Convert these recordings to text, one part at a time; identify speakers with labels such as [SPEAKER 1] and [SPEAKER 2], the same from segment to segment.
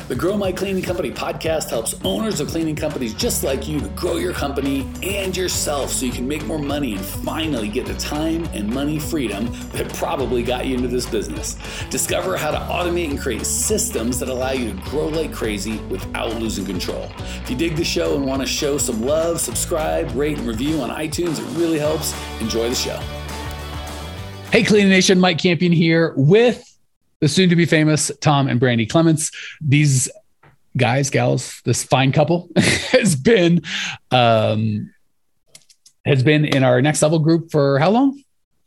[SPEAKER 1] The Grow My Cleaning Company podcast helps owners of cleaning companies just like you to grow your company and yourself so you can make more money and finally get the time and money freedom that probably got you into this business. Discover how to automate and create systems that allow you to grow like crazy without losing control. If you dig the show and want to show some love, subscribe, rate, and review on iTunes. It really helps. Enjoy the show. Hey, Cleaning Nation, Mike Campion here with the soon-to-be famous Tom and Brandy Clements. These guys, gals, this fine couple has been in our Next Level group for how long?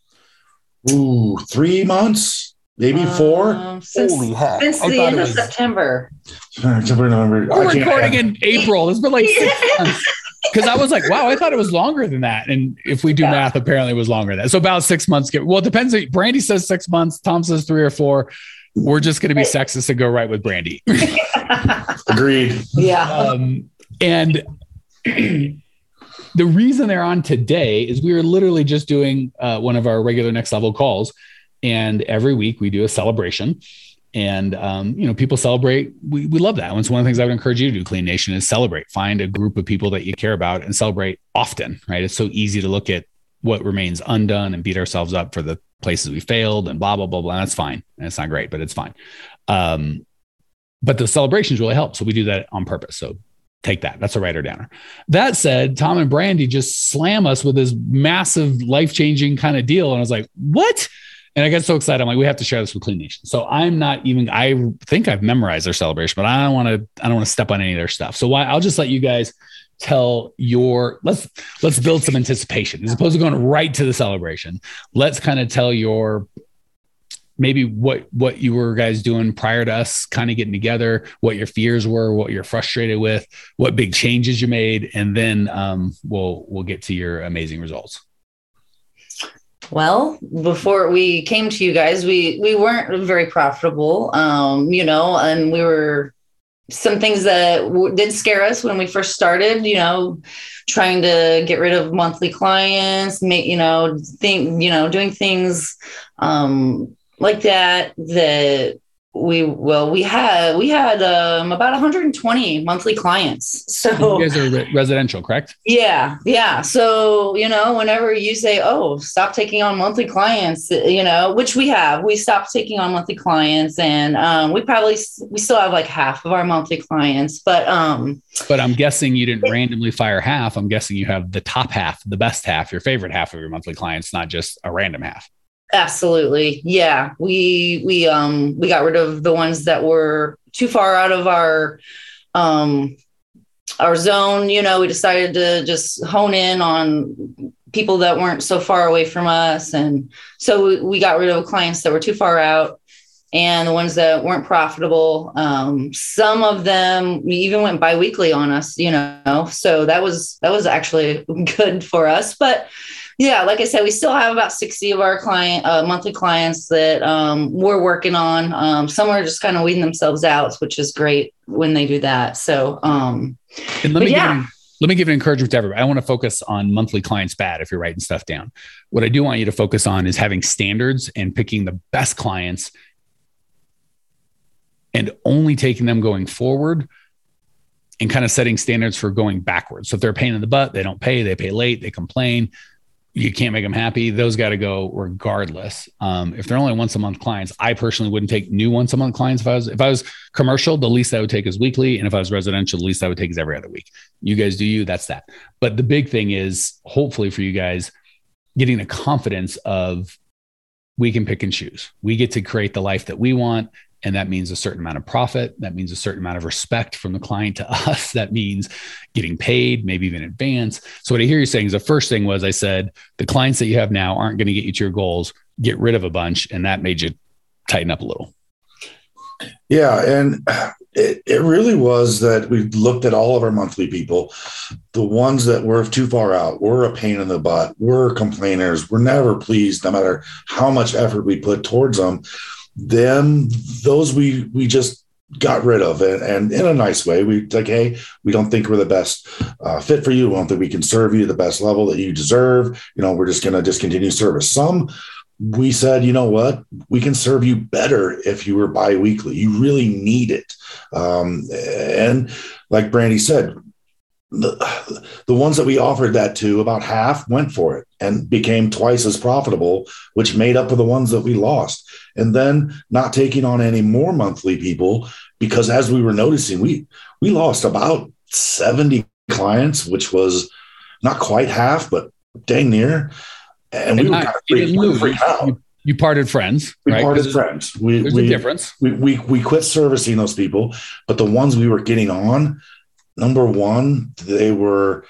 [SPEAKER 2] 3 months, maybe 4.
[SPEAKER 3] Since the end of September.
[SPEAKER 2] November.
[SPEAKER 1] We're recording in April. It's been like 6 months. Because I was like, wow, I thought it was longer than that. And if we do math, apparently it was longer than that. So about 6 months. Well, it depends. Brandy says 6 months. Tom says 3 or 4. We're just going to be sexist and go right with Brandy.
[SPEAKER 2] Agreed.
[SPEAKER 3] Yeah.
[SPEAKER 1] And the reason they're on today is we were literally just doing one of our regular Next Level calls. And every week we do a celebration. And, people celebrate. We love that. It's one of the things I would encourage you to do, Clean Nation, is celebrate. Find a group of people that you care about and celebrate often, right? It's so easy to look at what remains undone and beat ourselves up for the places we failed and blah, blah, blah, blah. That's fine. And it's not great, but it's fine. But the celebrations really help. So we do that on purpose. So take that. That's a writer downer. That said, Tom and Brandy just slam us with this massive life-changing kind of deal. And I was like, what? And I got so excited. I'm like, we have to share this with Clean Nation. So I think I've memorized their celebration, but I don't want to step on any of their stuff. So I'll just let you guys tell let's build some anticipation as opposed to going right to the celebration. Let's kind of tell maybe what you were guys doing prior to us kind of getting together, what your fears were, what you're frustrated with, what big changes you made. And then we'll get to your amazing results.
[SPEAKER 3] Well, before we came to you guys, we weren't very profitable, and we were some things that did scare us when we first started, trying to get rid of monthly clients, doing things like that we had about 120 monthly clients. So
[SPEAKER 1] you guys are residential, correct?
[SPEAKER 3] Yeah. So, whenever you say, oh, stop taking on monthly clients, which we stopped taking on monthly clients, and we still have like half of our monthly clients, but I'm
[SPEAKER 1] guessing you didn't randomly fire half. I'm guessing you have the top half, the best half, your favorite half of your monthly clients, not just a random half. Absolutely.
[SPEAKER 3] Yeah. We got rid of the ones that were too far out of our zone. We decided to just hone in on people that weren't so far away from us. And so we got rid of clients that were too far out and the ones that weren't profitable. Some of them even went biweekly on us, so that was actually good for us, but yeah, like I said, we still have about 60 of our monthly clients that we're working on. Some are just kind of weeding themselves out, which is great when they do that. So,
[SPEAKER 1] and let me give an encouragement to everybody. I want to focus on monthly clients bad if you're writing stuff down. What I do want you to focus on is having standards and picking the best clients and only taking them going forward and kind of setting standards for going backwards. So if they're a pain in the butt, they don't pay, they pay late, they complain. You can't make them happy. Those got to go regardless. If they're only once a month clients, I personally wouldn't take new once a month clients. If I was commercial, the least I would take is weekly. And if I was residential, the least I would take is every other week. You guys do you, that's that. But the big thing is hopefully for you guys getting the confidence of we can pick and choose. We get to create the life that we want. And that means a certain amount of profit. That means a certain amount of respect from the client to us. That means getting paid, maybe even in advance. So what I hear you saying is the first thing was I said, the clients that you have now aren't going to get you to your goals. Get rid of a bunch. And that made you tighten up a little.
[SPEAKER 2] Yeah. And it really was that we looked at all of our monthly people, the ones that were too far out, were a pain in the butt, were complainers, were never pleased, no matter how much effort we put towards them. Then those we just got rid of, and in a nice way. We like, hey, we don't think we're the best fit for you. We don't think we can serve you the best level that you deserve. We're just going to discontinue service. Some we said, you know what, we can serve you better if you were biweekly. You really need it. And like Brandy said, the ones that we offered that to, about half went for it and became twice as profitable, which made up for the ones that we lost. And then not taking on any more monthly people, because as we were noticing, we lost about 70 clients, which was not quite half, but dang near. And we were kind of freaked out.
[SPEAKER 1] You parted friends.
[SPEAKER 2] We
[SPEAKER 1] right?
[SPEAKER 2] parted friends.
[SPEAKER 1] There's a difference.
[SPEAKER 2] We quit servicing those people, but the ones we were getting on, number one, they were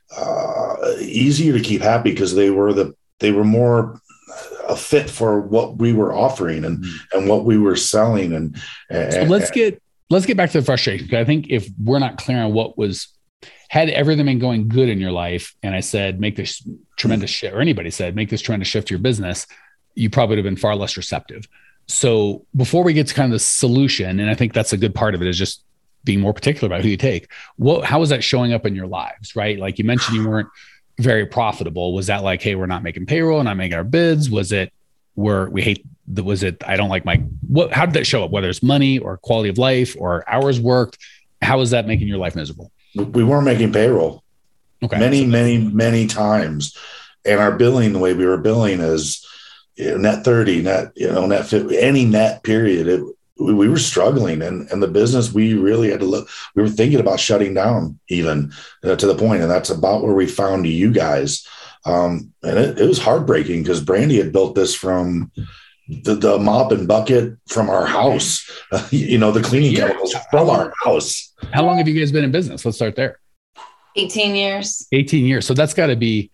[SPEAKER 2] easier to keep happy because they were more a fit for what we were offering and what we were selling. And
[SPEAKER 1] so let's get back to the frustration. Because I think if we're not clear on had everything been going good in your life, and I said, make this tremendous shift, or anybody said, make this tremendous shift to your business, you probably would have been far less receptive. So before we get to kind of the solution, and I think that's a good part of it, is just being more particular about who you take. How is that showing up in your lives, right? Like you mentioned, you weren't very profitable. Was that like, hey, we're not making payroll, not making our bids? Was it I don't like how did that show up? Whether it's money or quality of life or hours worked, how is that making your life miserable?
[SPEAKER 2] We weren't making payroll. Okay. Many times. And our billing, the way we were billing is net 30, net 50, any net period. We were struggling, and the business, we really had to look. We were thinking about shutting down even to the point, and that's about where we found you guys. And it was heartbreaking because Brandy had built this from the mop and bucket from our house, the cleaning chemicals from our house.
[SPEAKER 1] How long have you guys been in business? Let's start there.
[SPEAKER 3] 18 years.
[SPEAKER 1] 18 years. So that's got to be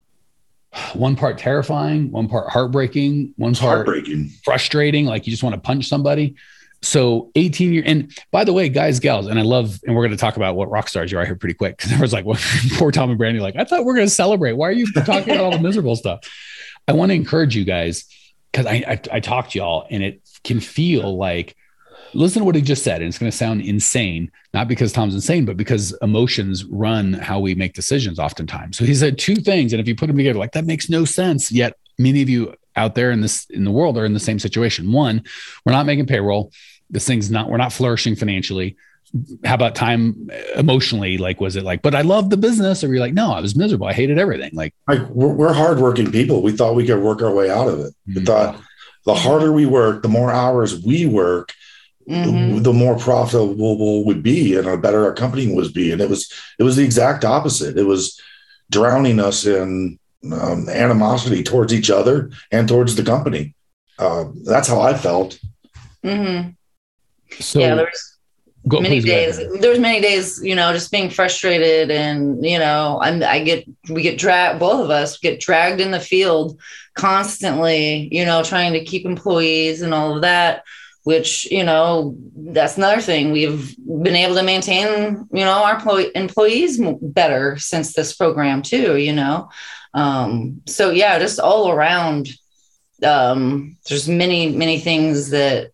[SPEAKER 1] one part terrifying, one part heartbreaking, one part frustrating. Like you just want to punch somebody. So 18 years. And by the way, guys, gals, and we're going to talk about what rock stars you are here pretty quick. Cause there was like, poor Tom and Brandy, like, I thought we're going to celebrate. Why are you talking about all the miserable stuff? I want to encourage you guys, because I talk to y'all and it can feel like, listen to what he just said. And it's going to sound insane, not because Tom's insane, but because emotions run how we make decisions oftentimes. So he said two things. And if you put them together, like that makes no sense. Yet many of you out there in the world are in the same situation. One, we're not making payroll. We're not flourishing financially. How about time emotionally? Like, was it like, but I love the business? Or you're like, no, I was miserable. I hated everything. Like
[SPEAKER 2] we're hardworking people. We thought we could work our way out of it. We thought the harder we work, the more hours we work, the more profitable we'd be and the better our company would be. And it was the exact opposite. It was drowning us in animosity towards each other and towards the company. That's how I felt.
[SPEAKER 3] Mm-hmm.
[SPEAKER 1] So
[SPEAKER 3] yeah, there's many days, just being frustrated and, we get dragged, both of us get dragged in the field constantly, trying to keep employees and all of that, which, that's another thing. We've been able to maintain, our employees better since this program too, so yeah, just all around, there's many things that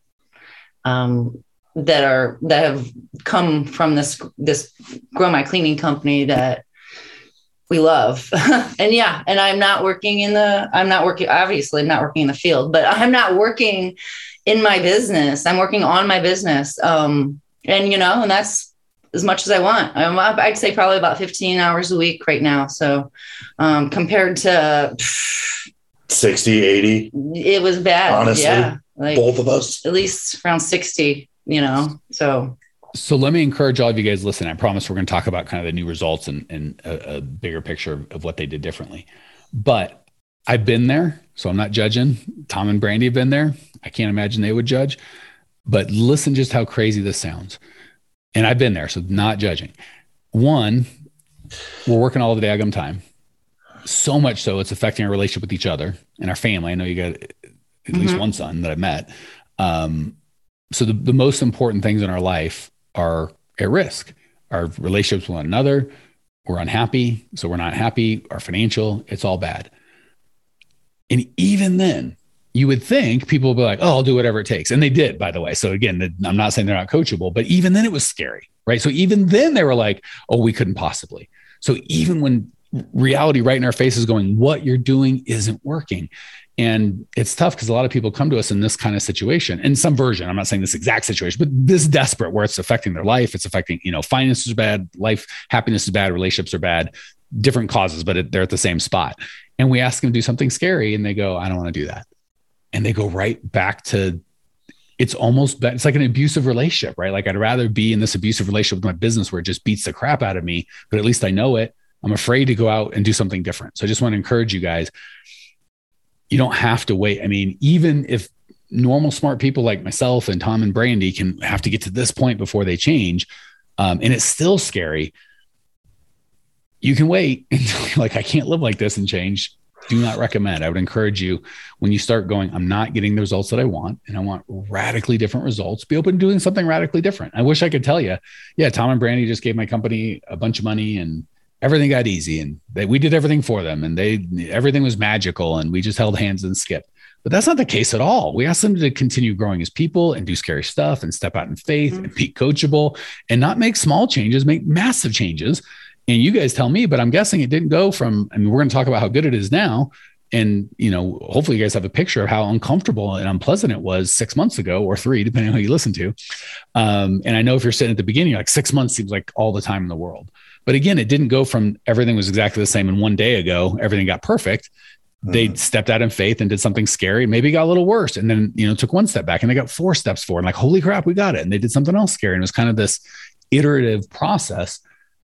[SPEAKER 3] have come from this Grow My Cleaning company that we love. and I'm not working in the field, but I'm not working in my business. I'm working on my business. And that's as much as I want. I'd say probably about 15 hours a week right now. So compared to
[SPEAKER 2] 60, 80,
[SPEAKER 3] it was bad.
[SPEAKER 2] Honestly,
[SPEAKER 3] yeah, like
[SPEAKER 2] both of us,
[SPEAKER 3] at least around 60,
[SPEAKER 1] So let me encourage all of you guys listening. I promise we're going to talk about kind of the new results and a bigger picture of what they did differently. But I've been there, so I'm not judging. Tom and Brandy have been there. I can't imagine they would judge. But listen just how crazy this sounds. And I've been there, so not judging. One, we're working all of the daggum time. So much so it's affecting our relationship with each other and our family. I know you got at least one son that I met. So the most important things in our life are at risk. Our relationships with one another, we're unhappy, so we're not happy. Our financial, it's all bad. And even then, you would think people would be like, oh, I'll do whatever it takes. And they did, by the way. So again, I'm not saying they're not coachable, but even then it was scary, right? So even then they were like, oh, we couldn't possibly. So even when reality right in our face is going, what you're doing isn't working. And it's tough because a lot of people come to us in this kind of situation, in some version. I'm not saying this exact situation, but this desperate where it's affecting their life. It's affecting, finances are bad, life, happiness is bad, relationships are bad, different causes, but they're at the same spot. And we ask them to do something scary and they go, I don't want to do that. And they go right back to, it's like an abusive relationship, right? Like I'd rather be in this abusive relationship with my business where it just beats the crap out of me, but at least I know it. I'm afraid to go out and do something different. So I just want to encourage you guys, you don't have to wait. I mean, even if normal smart people like myself and Tom and Brandy can have to get to this point before they change, and it's still scary, you can wait until you're like, I can't live like this and change. Do not recommend. I would encourage you, when you start going, I'm not getting the results that I want, and I want radically different results, be open to doing something radically different. I wish I could tell you, yeah, Tom and Brandy just gave my company a bunch of money and everything got easy and we did everything for them and everything was magical and we just held hands and skipped. But that's not the case at all. We asked them to continue growing as people and do scary stuff and step out in faith and be coachable and not make small changes, make massive changes. And you guys tell me, but I'm guessing it didn't go from, we're going to talk about how good it is now. And, hopefully you guys have a picture of how uncomfortable and unpleasant it was 6 months ago or 3, depending on who you listen to. And I know if you're sitting at the beginning, you're like 6 months seems like all the time in the world. But again, it didn't go from everything was exactly the same and one day ago, everything got perfect. They stepped out in faith and did something scary. Maybe it got a little worse. And then, took one step back and they got 4 steps forward. And like, holy crap, we got it. And they did something else scary. And it was kind of this iterative process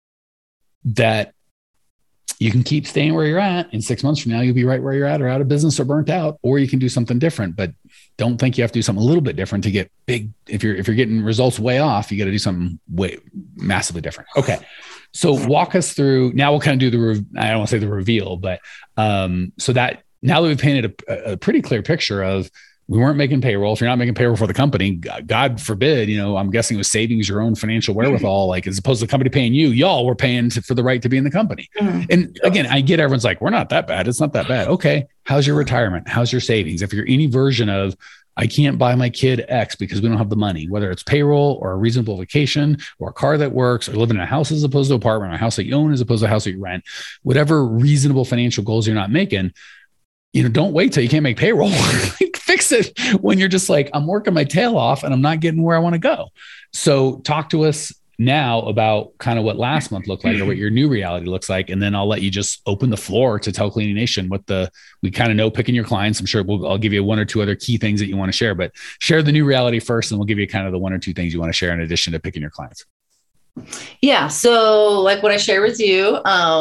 [SPEAKER 1] that you can keep staying where you're at. And 6 months from now, you'll be right where you're at or out of business or burnt out, or you can do something different. But don't think you have to do something a little bit different to get big. If you're getting results way off, you got to do something way massively different. Okay. So walk us through, now we'll kind of do I don't want to say the reveal, but so that now that we've painted a pretty clear picture of, we weren't making payroll. If you're not making payroll for the company, God forbid, I'm guessing it was savings, your own financial wherewithal, like as opposed to the company paying you, y'all were paying for the right to be in the company. And again, I get everyone's like, we're not that bad. It's not that bad. Okay. How's your retirement? How's your savings? If you're any version of, I can't buy my kid X because we don't have the money, whether it's payroll or a reasonable vacation or a car that works or living in a house as opposed to an apartment, or a house that you own as opposed to a house that you rent, whatever reasonable financial goals you're not making, don't wait till you can't make payroll. Fix it when you're just like, I'm working my tail off and I'm not getting where I want to go. So talk to us now about kind of what last month looked like or what your new reality looks like. And then I'll let you just open the floor to tell Cleaning Nation we kind of know picking your clients. I'm sure I'll give you 1 or 2 other key things that you want to share, but share the new reality first. And we'll give you kind of the 1 or 2 things you want to share in addition to picking your clients.
[SPEAKER 3] Yeah. So like what I shared with you,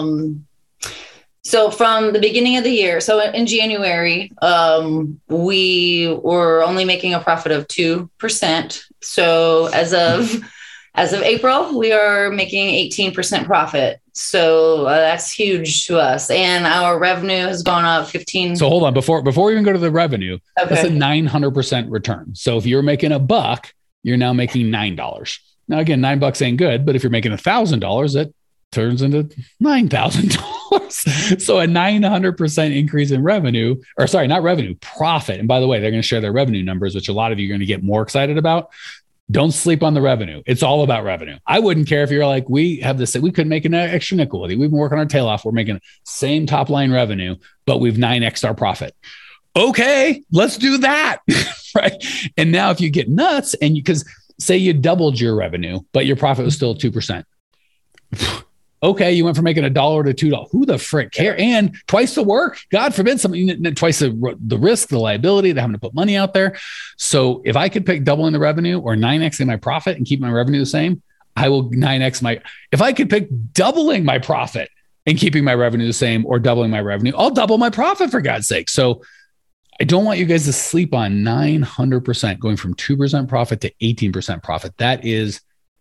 [SPEAKER 3] so from the beginning of the year, so in January, we were only making a profit of 2%. So as of April, we are making 18% profit. So that's huge to us. And our revenue has gone up 15.
[SPEAKER 1] So hold on, before we even go to the revenue, that's a 900% return. So if you're making $1, you're now making $9. Now again, $9 ain't good, but if you're making $1,000, that turns into $9,000. So a 900% increase in revenue, or sorry, not revenue, profit. And by the way, they're going to share their revenue numbers, which a lot of you are going to get more excited about. Don't sleep on the revenue. It's all about revenue. I wouldn't care if you're like, we could make an extra nickel with it. We've been working our tail off. We're making same top line revenue, but we've 9x'd our profit. Okay, let's do that. Right. And now if you get nuts and because say you doubled your revenue, but your profit was still 2%. Okay, you went from making $1 to $2. Who the frick care? And twice the work. God forbid something, twice the risk, the liability, the having to put money out there. So if I could pick doubling the revenue or 9xing my profit and keep my revenue the same, I will 9x if I could pick doubling my profit and keeping my revenue the same or doubling my revenue, I'll double my profit for God's sake. So I don't want you guys to sleep on 900% going from 2% profit to 18% profit. That is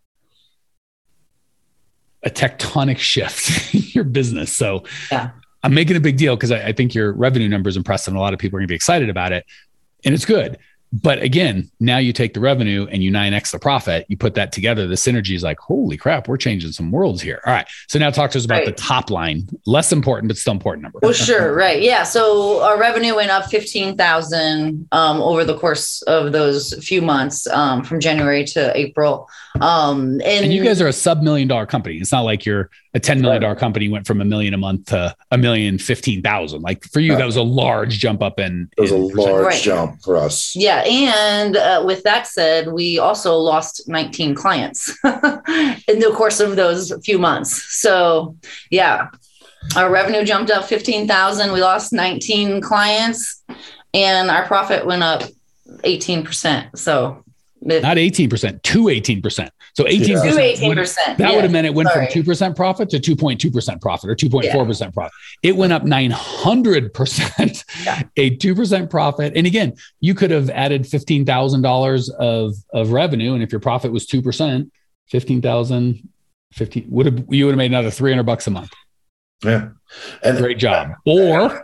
[SPEAKER 1] a tectonic shift in your business. So yeah. I'm making a big deal because I think your revenue number is impressive and a lot of people are going to be excited about it and it's good. But again, now you take the revenue and you 9x the profit, you put that together, the synergy is like, holy crap, we're changing some worlds here. All right. So now talk to us about the top line, less important, but still important number.
[SPEAKER 3] Well, sure. Right. Yeah. So our revenue went up 15,000 over the course of those few months from January to April. And
[SPEAKER 1] you guys are a sub-$1 million company. It's not like you're A $10 million company went from $1 million a month to $1,015,000. Like for you, that was a large jump up
[SPEAKER 2] it was a large jump for us.
[SPEAKER 3] Yeah. And with that said, we also lost 19 clients in the course of those few months. So yeah, our revenue jumped up 15,000. We lost 19 clients and our profit went up 18%. So
[SPEAKER 1] not 18%, to 18%. So 18%. That would have meant it went from 2% profit to 2.2% profit or 2.4% profit. It went up 900%, a 2% profit. And again, you could have added $15,000 of revenue. And if your profit was 2%, 15,000, you would have made another $300 a month.
[SPEAKER 2] Yeah.
[SPEAKER 1] And great job. Or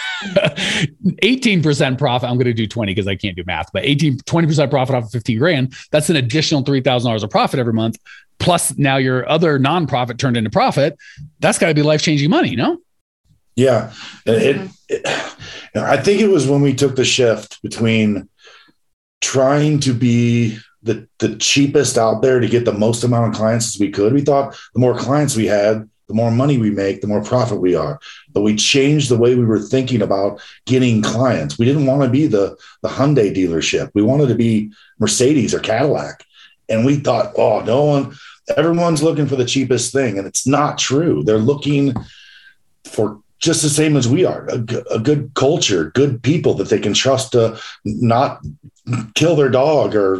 [SPEAKER 1] 18% profit. I'm going to do 20 because I can't do math, but 20% profit off of 15 grand. That's an additional $3,000 of profit every month. Plus now your other nonprofit turned into profit. That's got to be life-changing money, no?
[SPEAKER 2] Yeah. And I think it was when we took the shift between trying to be the cheapest out there to get the most amount of clients as we could. We thought the more clients we had, the more money we make, the more profit we are. But we changed the way we were thinking about getting clients. We didn't want to be the Hyundai dealership. We wanted to be Mercedes or Cadillac. And we thought, everyone's looking for the cheapest thing. And it's not true. They're looking for just the same as we are, a good culture, good people that they can trust to not kill their dog or,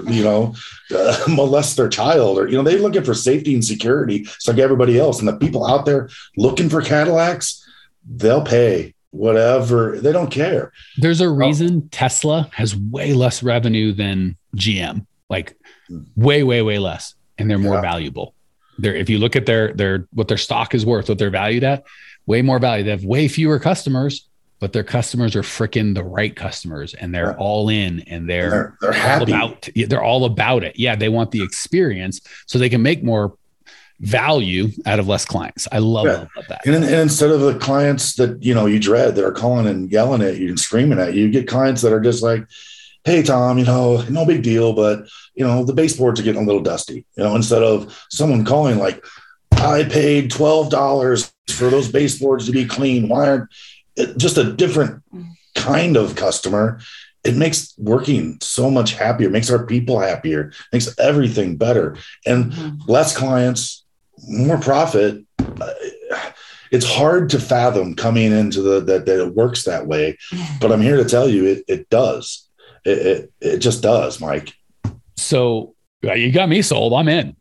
[SPEAKER 2] molest their child or, they're looking for safety and security. It's like everybody else. And the people out there looking for Cadillacs, they'll pay whatever. They don't care.
[SPEAKER 1] There's a reason Tesla has way less revenue than GM, like way, way, way less. And they're more valuable. If you look at their what their stock is worth, what they're valued at, way more value. They have way fewer customers, but their customers are freaking the right customers and they're all in and they're happy. They're all about it. Yeah. They want the experience so they can make more value out of less clients. I love that.
[SPEAKER 2] And instead of the clients that, you dread that are calling and yelling at you and screaming at you, get clients that are just like, hey, Tom, no big deal, but, the baseboards are getting a little dusty, instead of someone calling like, I paid $12 for those baseboards to be clean. Why aren't it just a different kind of customer? It makes working so much happier, makes our people happier, makes everything better. And less clients, more profit. It's hard to fathom coming into that it works that way, but I'm here to tell you it does. It just does, Mike.
[SPEAKER 1] So you got me sold. I'm in.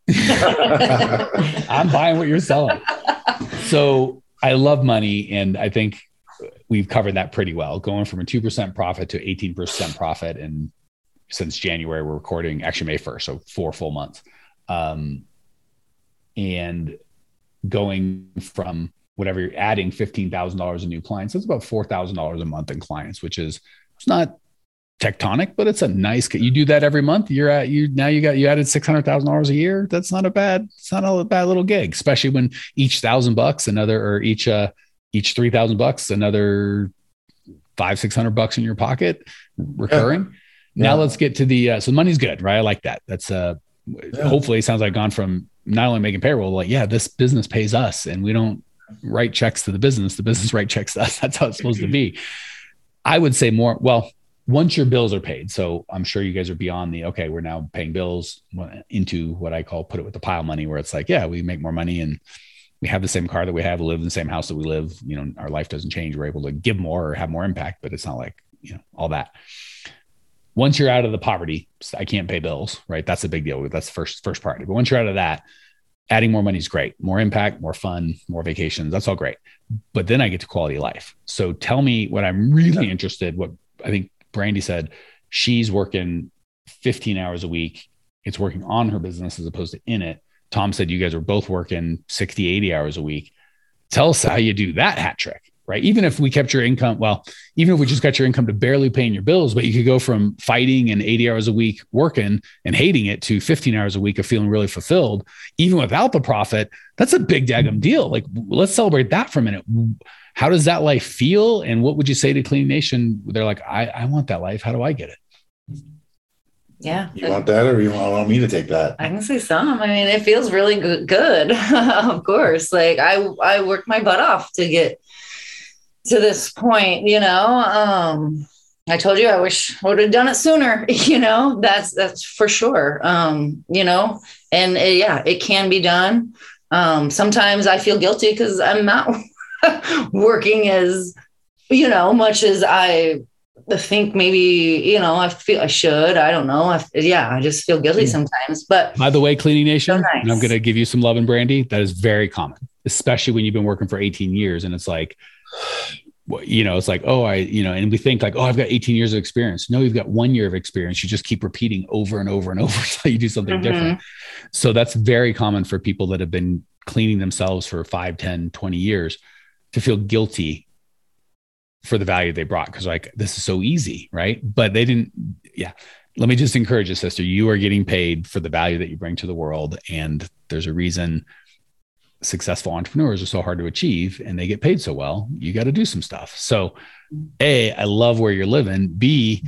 [SPEAKER 1] I'm buying what you're selling. So I love money. And I think we've covered that pretty well, going from a 2% profit to 18% profit. And since January, we're recording actually May 1st. So 4 full months. And going from whatever you're adding $15,000 in new clients, that's about $4,000 a month in clients, which is, it's not tectonic, but it's a nice, you do that every month. You added $600,000 a year. It's not a bad little gig, especially when each $1,000 each $3,000, another $500-600 in your pocket recurring. Yeah. Now let's get to so money's good, right? I like that. That's hopefully it sounds like gone from not only making payroll, like, this business pays us and we don't write checks to the business writes checks to us. That's how it's supposed to be. I would say more, once your bills are paid. So I'm sure you guys are beyond we're now paying bills into what I call put it with the pile money, where it's like, we make more money and we have the same car that we have, we live in the same house that we live, our life doesn't change. We're able to give more or have more impact, but it's not like, all that. Once you're out of the poverty, I can't pay bills, right? That's a big deal. That's the first priority. But once you're out of that, adding more money is great. More impact, more fun, more vacations. That's all great. But then I get to quality of life. So tell me what I'm really interested, what I think Brandy said, she's working 15 hours a week. It's working on her business as opposed to in it. Tom said you guys are both working 60, 80 hours a week. Tell us how you do that hat trick, right? Even if we kept your income, even if we just got your income to barely paying your bills, but you could go from fighting and 80 hours a week working and hating it to 15 hours a week of feeling really fulfilled, even without the profit. That's a big daggum deal. Like, let's celebrate that for a minute. How does that life feel? And what would you say to Clean Nation? They're like, I want that life. How do I get it?
[SPEAKER 3] Yeah.
[SPEAKER 2] You want that, or you want me to take that?
[SPEAKER 3] I can say some. I mean, it feels really good. Of course. Like I worked my butt off to get to this point, you know. I told you I wish I would have done it sooner, you know, that's for sure. You know, and it can be done. Sometimes I feel guilty because I'm not working as, you know, much as I think maybe, you know, I feel I should. I don't know. I just feel guilty sometimes. But
[SPEAKER 1] by the way, Cleaning Nation,
[SPEAKER 3] so nice.
[SPEAKER 1] And I'm going to give you some love and brandy. That is very common, especially when you've been working for 18 years. And it's like, you know, it's like, oh, and we think like, oh, I've got 18 years of experience. No, you've got 1 year of experience. You just keep repeating over and over and over until you do something different. So that's very common for people that have been cleaning themselves for 5, 10, 20 years to feel guilty for the value they brought. Cause like, this is so easy. Right. But they didn't. Yeah. Let me just encourage you, sister, you are getting paid for the value that you bring to the world. And there's a reason successful entrepreneurs are so hard to achieve and they get paid so well. You got to do some stuff. So A, I love where you're living. B,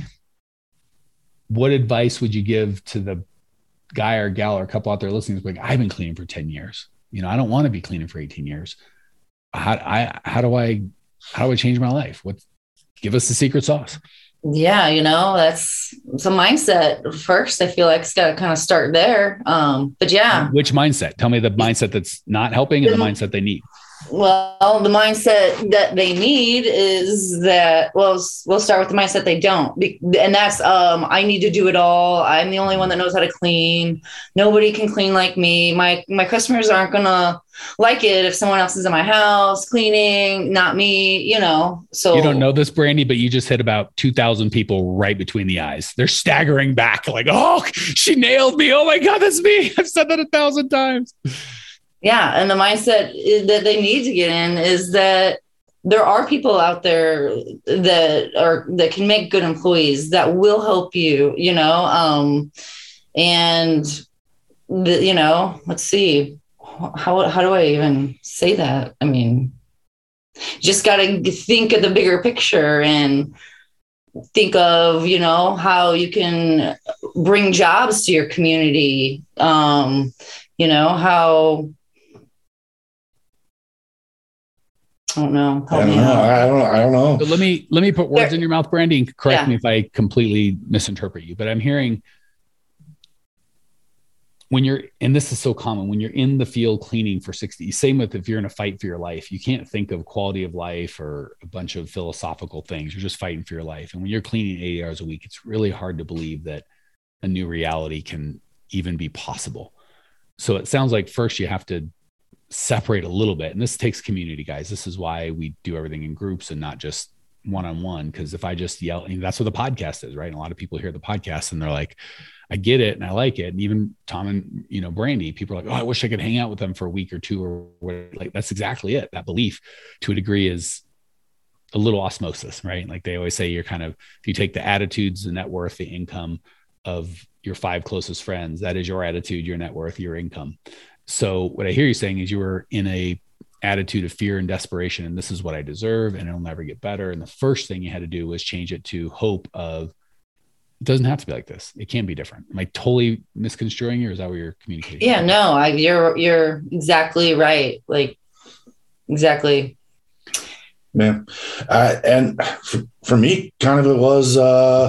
[SPEAKER 1] what advice would you give to the guy or gal or a couple out there listening? Like, I've been cleaning for 10 years. You know, I don't want to be cleaning for 18 years. How do I change my life? Give us the secret sauce.
[SPEAKER 3] Yeah, you know, that's a mindset first. I feel like it's got to kind of start there. But yeah.
[SPEAKER 1] Which mindset? Tell me the mindset that's not helping and the mindset they need.
[SPEAKER 3] Well, the mindset that they need is that, well, we'll start with the mindset they don't. And that's, I need to do it all. I'm the only one that knows how to clean. Nobody can clean like me. My customers aren't going to like it if someone else is in my house cleaning, not me, you know. So
[SPEAKER 1] you don't know this, Brandy, but you just hit about 2,000 people right between the eyes. They're staggering back like, oh, she nailed me. Oh my God, that's me. I've said that 1,000 times.
[SPEAKER 3] Yeah. And the mindset that they need to get in is that there are people out there that can make good employees that will help you, you know, you know, let's see, how do I even say that? I mean, just got to think of the bigger picture and think of, you know, how you can bring jobs to your community. You know, how, I don't know.
[SPEAKER 2] I don't know.
[SPEAKER 1] So let me put words in your mouth, Brandy, and correct me if I completely misinterpret you, but I'm hearing when you're, and this is so common, when you're in the field cleaning for 60, same with if you're in a fight for your life, you can't think of quality of life or a bunch of philosophical things. You're just fighting for your life. And when you're cleaning 80 hours a week, it's really hard to believe that a new reality can even be possible. So it sounds like first you have to separate a little bit. And this takes community, guys. This is why we do everything in groups and not just one-on-one. Because if I just yell, and that's what the podcast is, right? And a lot of people hear the podcast and they're like, I get it and I like it. And even Tom and, you know, Brandy, people are like, oh, I wish I could hang out with them for a week or two or what. Like, that's exactly it. That belief to a degree is a little osmosis, right? Like they always say, you're kind of, if you take the attitudes, the net worth, the income of your 5 closest friends, that is your attitude, your net worth, your income. So what I hear you saying is you were in a attitude of fear and desperation, and this is what I deserve, and it'll never get better. And the first thing you had to do was change it to hope of, it doesn't have to be like this. It can be different. Am I totally misconstruing you, or is that what you're communicating?
[SPEAKER 3] Yeah, no, you're exactly right. Like, exactly.
[SPEAKER 2] Yeah. And for me, kind of it was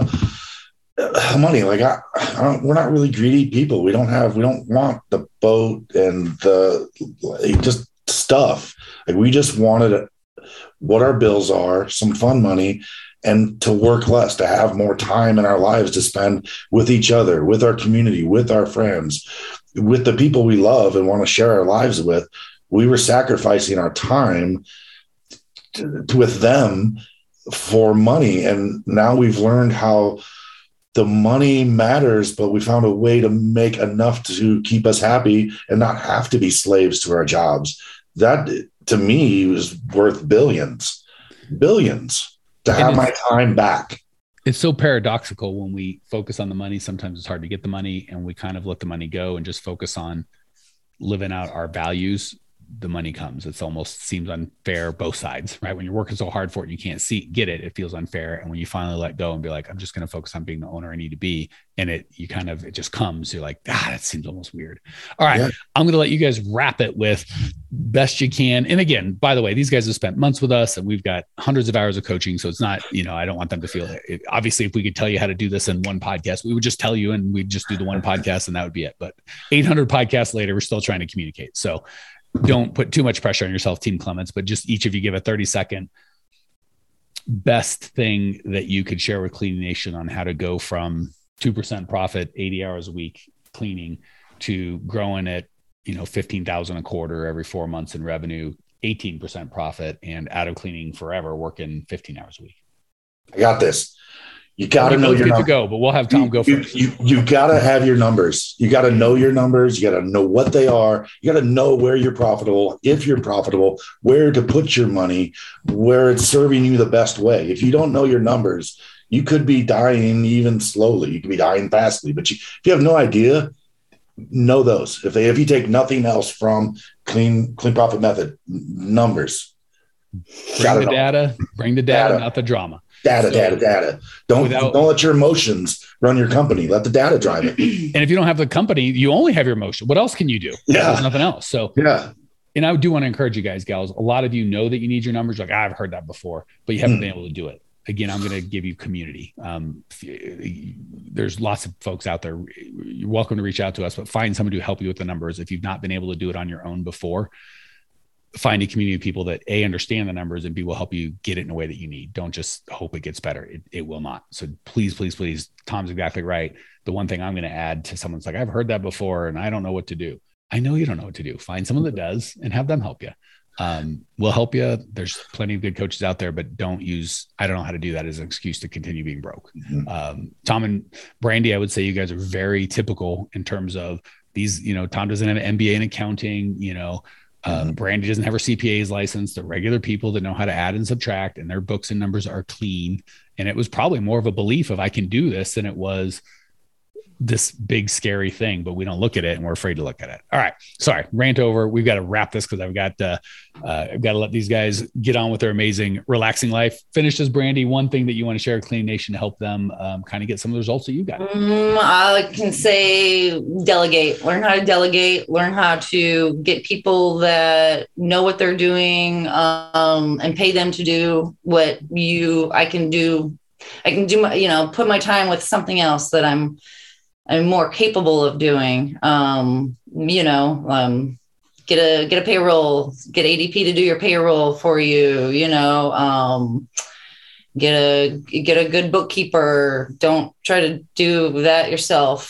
[SPEAKER 2] money. Like we're not really greedy people. We don't want the boat and just stuff. Like we just wanted what our bills are, some fun money, and to work less, to have more time in our lives to spend with each other, with our community, with our friends, with the people we love and want to share our lives with. We were sacrificing our time with them for money. And now we've learned how the money matters, but we found a way to make enough to keep us happy and not have to be slaves to our jobs. That to me was worth billions to have my time back.
[SPEAKER 1] It's so paradoxical when we focus on the money. Sometimes it's hard to get the money and we kind of let the money go and just focus on living out our values. the money comes. It's almost seems unfair both sides, right? When you're working so hard for it, and you can't get it feels unfair. And when you finally let go and be like, I'm just going to focus on being the owner I need to be, and it just comes, you're like, that seems almost weird. All right. Yeah. I'm going to let you guys wrap it with best you can. And again, by the way, these guys have spent months with us, and we've got hundreds of hours of coaching. So it's not, I don't want them to feel it. Obviously, if we could tell you how to do this in one podcast, we would just tell you, and we'd just do the one podcast, and that would be it. But 800 podcasts later, we're still trying to communicate. So don't put too much pressure on yourself, Team Clements, but just each of you give a 30-second best thing that you could share with Cleaning Nation on how to go from 2% profit, 80 hours a week cleaning, to growing at, 15,000 a quarter every 4 months in revenue, 18% profit, and out of cleaning forever, working 15 hours a week.
[SPEAKER 2] I got this. You got to know your numbers.
[SPEAKER 1] Go, but we'll have Tom go first.
[SPEAKER 2] You got to have your numbers. You got to know your numbers. You got to know what they are. You got to know where you're profitable, if you're profitable, where to put your money, where it's serving you the best way. If you don't know your numbers, you could be dying even slowly. You could be dying fastly. But if you have no idea, know those. If you take nothing else from Clean Profit Method, numbers.
[SPEAKER 1] Bring the data, not the drama.
[SPEAKER 2] Data. Don't let your emotions run your company. Let the data drive it.
[SPEAKER 1] And if you don't have the company, you only have your emotion. What else can you do?
[SPEAKER 2] Yeah.
[SPEAKER 1] There's nothing else. So
[SPEAKER 2] yeah.
[SPEAKER 1] And I do want to encourage you guys, gals. A lot of you know that you need your numbers. Like, I've heard that before, but you haven't been able to do it. Again, I'm going to give you community. There's lots of folks out there. You're welcome to reach out to us, but find somebody to help you with the numbers. If you've not been able to do it on your own before, find a community of people that A, understand the numbers, and B, will help you get it in a way that you need. Don't just hope it gets better. It will not. So please, Tom's exactly right. The one thing I'm going to add to someone's like, I've heard that before and I don't know what to do. I know you don't know what to do. Find someone that does and have them help you. We'll help you. There's plenty of good coaches out there, but don't use, I don't know how to do that as an excuse to continue being broke. Tom and Brandy, I would say you guys are very typical in terms of these, Tom doesn't have an MBA in accounting, Brandy doesn't have her CPA's license. They're regular people that know how to add and subtract, and their books and numbers are clean. And it was probably more of a belief of I can do this than it was this big scary thing, but we don't look at it and we're afraid to look at it. All right. Sorry. Rant over. We've got to wrap this because I've got to let these guys get on with their amazing, relaxing life. Finish this, Brandy. One thing that you want to share with Clean Nation to help them kind of get some of the results that you got.
[SPEAKER 3] I can say delegate, learn how to delegate, learn how to get people that know what they're doing and pay them to do what I can do my, put my time with something else that I'm more capable of doing. Get a payroll, get ADP to do your payroll for you, get a good bookkeeper. Don't try to do that yourself.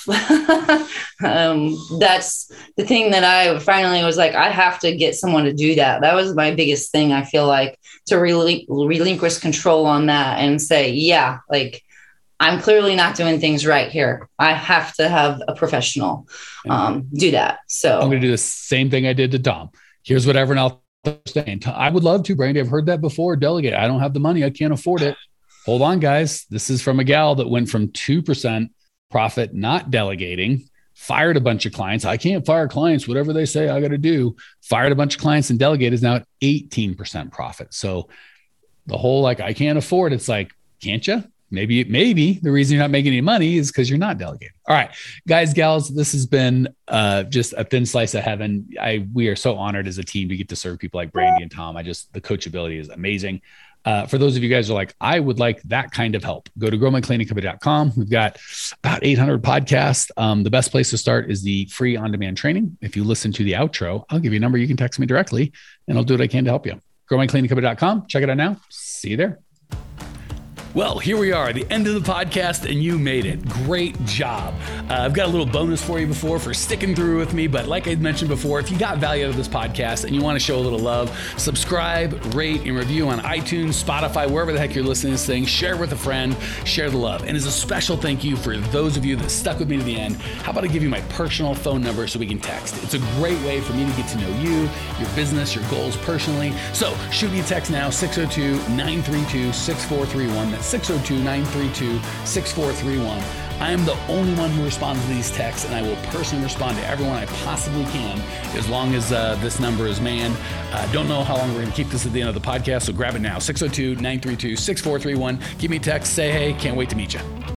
[SPEAKER 3] That's the thing that I finally was like, I have to get someone to do that. That was my biggest thing. I feel like to relinquish control on that and say, yeah, like, I'm clearly not doing things right here. I have to have a professional do that. So
[SPEAKER 1] I'm going to do the same thing I did to Tom. Here's what everyone else is saying. I would love to, Brandy. I've heard that before. Delegate. I don't have the money. I can't afford it. Hold on, guys. This is from a gal that went from 2% profit, not delegating, fired a bunch of clients. I can't fire clients. Whatever they say, I got to do. Fired a bunch of clients and delegate is now at 18% profit. So the whole, like, I can't afford, it's like, can't you? Maybe the reason you're not making any money is because you're not delegating. All right, guys, gals, this has been just a thin slice of heaven. We are so honored as a team to get to serve people like Brandy and Tom. The coachability is amazing. For those of you guys who are like, I would like that kind of help, go to growmycleaningcompany.com. We've got about 800 podcasts. The best place to start is the free on-demand training. If you listen to the outro, I'll give you a number. You can text me directly and I'll do what I can to help you. growmycleaningcompany.com. Check it out now. See you there. Well, here we are, the end of the podcast, and you made it. Great job. I've got a little bonus for you for sticking through with me. But like I mentioned before, if you got value out of this podcast and you want to show a little love, subscribe, rate, and review on iTunes, Spotify, wherever the heck you're listening to this thing. Share with a friend, share the love. And as a special thank you for those of you that stuck with me to the end, how about I give you my personal phone number so we can text? It's a great way for me to get to know you, your business, your goals personally. So shoot me a text now, 602-932-6431. That's 602-932-6431. I am the only one who responds to these texts, and I will personally respond to everyone I possibly can as long as this number is manned. Don't know how long we're going to keep this at the end of the podcast, so grab it now. 602-932-6431. Give me a text. Say hey. Can't wait to meet you.